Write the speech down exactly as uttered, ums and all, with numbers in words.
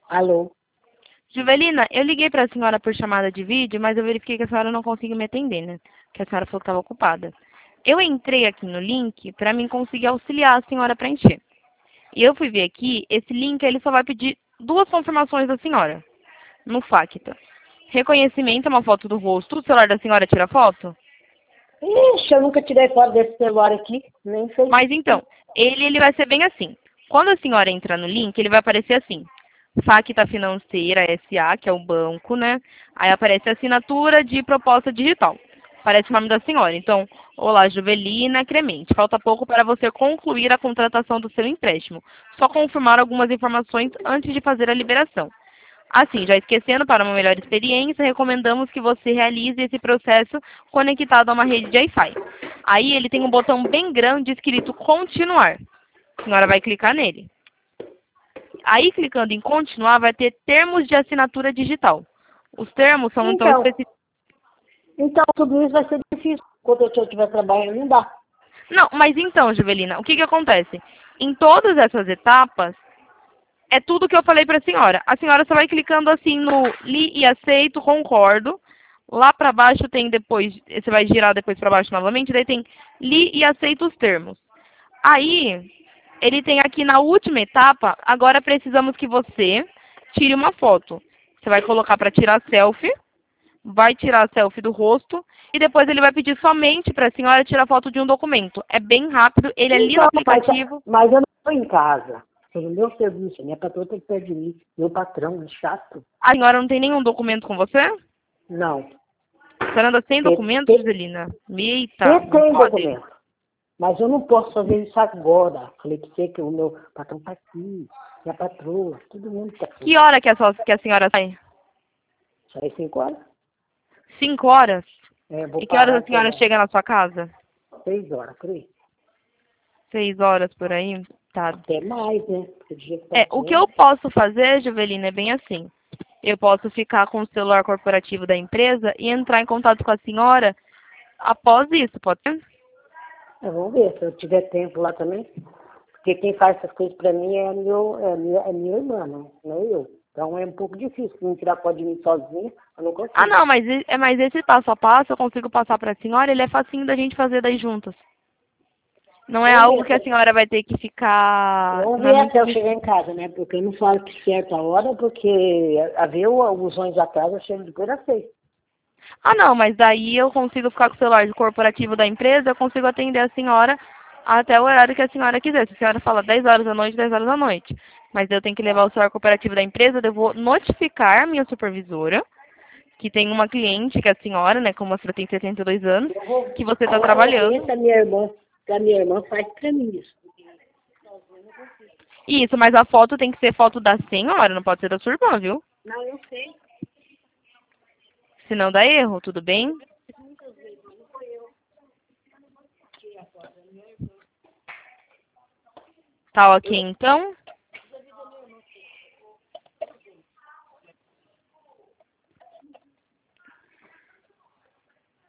Alô? Juvelina, eu liguei para a senhora por chamada de vídeo, mas eu verifiquei que a senhora não conseguiu me atender, né? Que a senhora falou que estava ocupada. Eu entrei aqui no link para mim conseguir auxiliar a senhora a preencher. E eu fui ver aqui, esse link ele só vai pedir duas confirmações da senhora, no Facta. Reconhecimento é uma foto do rosto. O celular da senhora tira foto? Ixi, eu nunca tirei foto desse celular aqui, nem sei. Mas então, ele, ele vai ser bem assim. Quando a senhora entrar no link, ele vai aparecer assim. Facta Financeira S A, que é o banco, né? Aí aparece assinatura de proposta digital. Aparece o nome da senhora. Então, olá, Juvelina Cremente. Falta pouco para você concluir a contratação do seu empréstimo. Só confirmar algumas informações antes de fazer a liberação. Assim, já esquecendo, para uma melhor experiência, recomendamos que você realize esse processo conectado a uma rede de Wi-Fi. Aí ele tem um botão bem grande escrito continuar. A senhora vai clicar nele. Aí, clicando em continuar, vai ter termos de assinatura digital. Os termos são então Então, específicos. então tudo isso vai ser difícil. Quando eu estiver trabalhando, não dá. Não, mas então, Juvelina, o que que acontece? Em todas essas etapas, é tudo que eu falei para a senhora. A senhora só vai clicando assim no li e aceito, concordo. Lá para baixo tem depois, você vai girar depois para baixo novamente, daí tem li e aceito os termos. Aí, ele tem aqui na última etapa, agora precisamos que você tire uma foto. Você vai colocar para tirar selfie, vai tirar a selfie do rosto e depois ele vai pedir somente para a senhora tirar foto de um documento. É bem rápido, ele é ali no Então, mas, aplicativo. mas eu não estou em casa. Estou no meu serviço. Minha patroa tem que perto de mim. Meu patrão é chato. A senhora não tem nenhum documento com você? Não. A senhora anda sem Você documento, tem, Juvelina? Eita, você não tem pode. documento. Mas eu não posso fazer isso agora. Falei para você que o meu patrão está aqui. Minha patroa. Todo mundo está aqui. Que hora que a, sua- que a senhora sai? Sai cinco horas? Cinco horas? É, vou E que horas parar a de senhora trabalhar. chega na sua casa? Seis horas, por aí. Seis horas por aí? Tá. Até mais, né? Porque do jeito que tá É, o que sendo. eu posso fazer, Juvelina, é bem assim. Eu posso ficar com o celular corporativo da empresa e entrar em contato com a senhora após isso, pode ser? É, vamos ver, se eu tiver tempo lá também. Porque quem faz essas coisas pra mim é, meu, é, minha, é minha irmã, não, não é eu. Então é um pouco difícil. Se não tirar foto de mim sozinha, eu não Ah, consigo. não, mas, e- é, mas esse passo a passo eu consigo passar para a senhora, ele é facinho da gente fazer daí juntas. Não é Vamos algo ver, que a se- senhora vai ter que ficar vamos na ver mente até eu de... chegar em casa, né? Porque eu não falo que certa hora, porque a ver os ônibus atrás eu chego depois das seis. Ah, não, mas daí eu consigo ficar com o celular corporativo da empresa, eu consigo atender a senhora até o horário que a senhora quiser. Se a senhora fala dez horas da noite, dez horas da noite. Mas eu tenho que levar o celular corporativo da empresa, eu vou notificar a minha supervisora, que tem uma cliente, que é a senhora, né, como a senhora tem setenta e dois anos, Eu vou, que você está eu vou ver trabalhando. se a minha irmã, se a minha irmã faz pra mim isso. Isso, mas a foto tem que ser foto da senhora, não pode ser da sua irmã, viu? Não, eu sei. Senão dá erro, tudo bem? Tá ok, então?